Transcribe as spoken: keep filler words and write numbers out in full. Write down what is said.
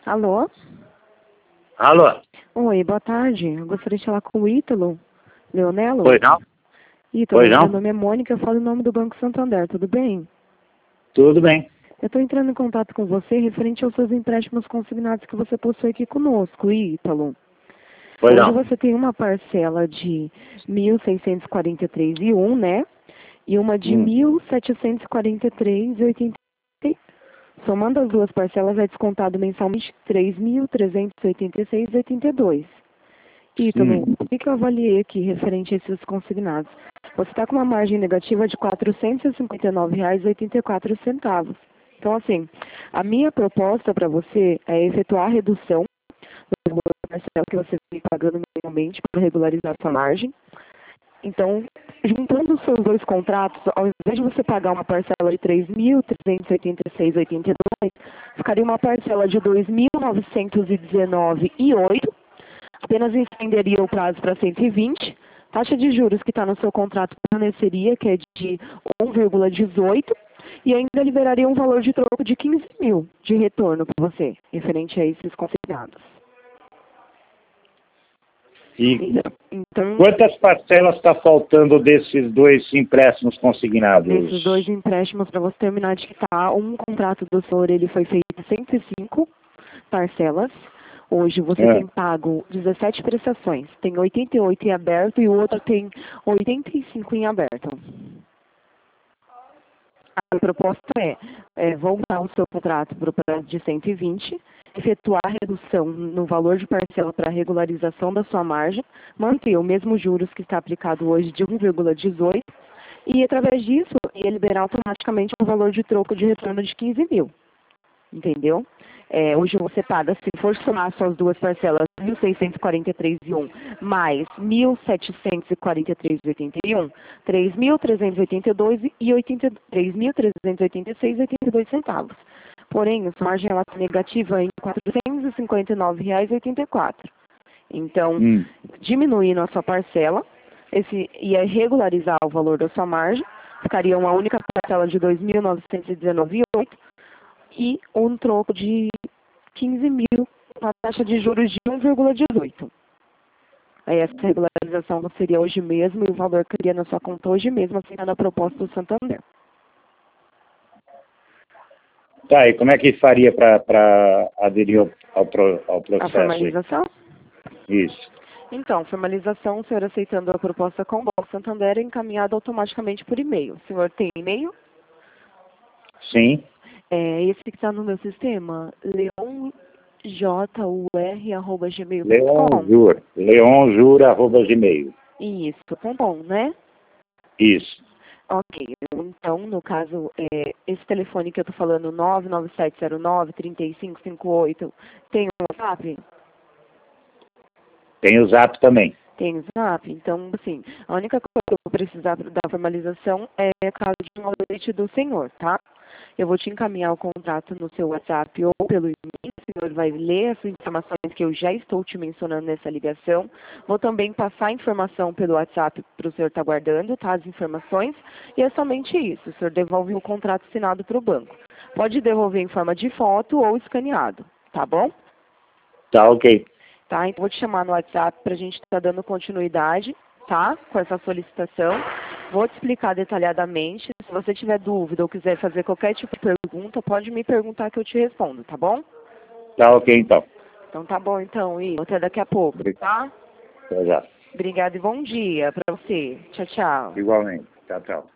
Alô? Alô? Oi, boa tarde. Eu gostaria de falar com o Ítalo Leonello. Pois não? Ítalo, Pois não? meu nome é Mônica, eu falo em nome do Banco Santander, tudo bem? Tudo bem. Eu estou entrando em contato com você referente aos seus empréstimos consignados que você possui aqui conosco, Ítalo. Pois Hoje não. você tem uma parcela de mil seiscentos e quarenta e três e um, né? E uma de Hum. mil setecentos e quarenta e três e oitenta e seis. Somando as duas parcelas é descontado mensalmente três mil trezentos e oitenta e seis e oitenta e dois. Ítalo, Hum. o que que eu avaliei aqui referente a esses consignados? Você está com uma margem negativa de quatrocentos e cinquenta e nove reais e oitenta e quatro centavos. Então, assim, a minha proposta para você é efetuar a redução do valor da parcela que você vem pagando mensalmente para regularizar a sua margem. Então, juntando os seus dois contratos, ao invés de você pagar uma parcela de três mil trezentos e oitenta e seis reais e oitenta e dois centavos, ficaria uma parcela de dois mil novecentos e dezenove reais e oito centavos, apenas estenderia o prazo para cento e vinte. Taxa de juros que está no seu contrato permaneceria, que é de um vírgula dezoito, e ainda liberaria um valor de troco de quinze mil de retorno para você, referente a esses consignados. E Então, quantas parcelas está faltando desses dois empréstimos consignados? nesses dois empréstimos, para você terminar de quitar, um contrato do senhor ele foi feito em cento e cinco parcelas. Hoje você É. tem pago dezessete prestações. Tem oitenta e oito em aberto e o outro tem oitenta e cinco em aberto. A proposta é, é voltar o seu contrato para o prazo de cento e vinte, efetuar a redução no valor de parcela para regularização da sua margem, manter o mesmo juros que está aplicado hoje de um vírgula dezoito e, através disso, ia liberar automaticamente um valor de troco de retorno de quinze mil. Entendeu? É, hoje você paga, se for somar suas duas parcelas, mil seiscentos e quarenta e três reais e um mais mil setecentos e quarenta e três reais e oitenta e um, três mil trezentos e oitenta e dois reais e três mil trezentos e oitenta e seis reais e oitenta e dois centavos. Porém, a sua margem ela está negativa em quatrocentos e cinquenta e nove reais e oitenta e quatro centavos. Então, Hum. diminuindo a sua parcela, esse ia regularizar o valor da sua margem, ficaria uma única parcela de dois mil novecentos e dezenove reais e oito centavos e um troco de quinze mil, uma taxa de juros de um vírgula dezoito. Aí essa regularização seria hoje mesmo e o valor que iria na sua conta hoje mesmo, aceitando a proposta do Santander. Tá, e como é que faria para aderir ao, ao, pro, ao processo? A formalização? Aí? Isso. Então, formalização, o senhor aceitando a proposta com o Banco Santander é encaminhado automaticamente por e-mail. O senhor tem e-mail? Sim. É esse que está no meu sistema, leonjur arroba gmail ponto com. Leonjur. Leonjur, arroba gmail. Isso, com bom, né? Isso. Ok, então, no caso, é, esse telefone que eu estou falando, nove nove sete zero nove, três cinco cinco oito, tem um WhatsApp? Tem o Zap também. Tem WhatsApp? Então, assim, a única coisa que eu vou precisar da formalização é caso de um audite do senhor, tá? Eu vou te encaminhar o contrato no seu WhatsApp ou pelo e-mail, o senhor vai ler as informações que eu já estou te mencionando nessa ligação. Vou também passar a informação pelo WhatsApp para o senhor estar guardando, tá? As informações. E é somente isso, o senhor devolve o contrato assinado para o banco. Pode devolver em forma de foto ou escaneado, tá bom? Tá, ok. Tá? Então, vou te chamar no WhatsApp para a gente estar dando continuidade, tá? Com essa solicitação. Vou te explicar detalhadamente. Se você tiver dúvida ou quiser fazer qualquer tipo de pergunta, pode me perguntar que eu te respondo, tá bom? Tá, ok, então. Então tá bom, então, e até daqui a pouco, tá? Até já. Obrigada e bom dia para você. Tchau, tchau. Igualmente. Tchau, tchau.